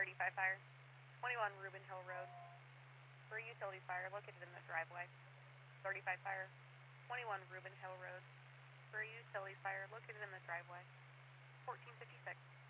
35 fire. 21 Ruben Hill Road. For a utility fire located in the driveway. 35 fire. 21 Ruben Hill Road. For a utility fire located in the driveway. 1456.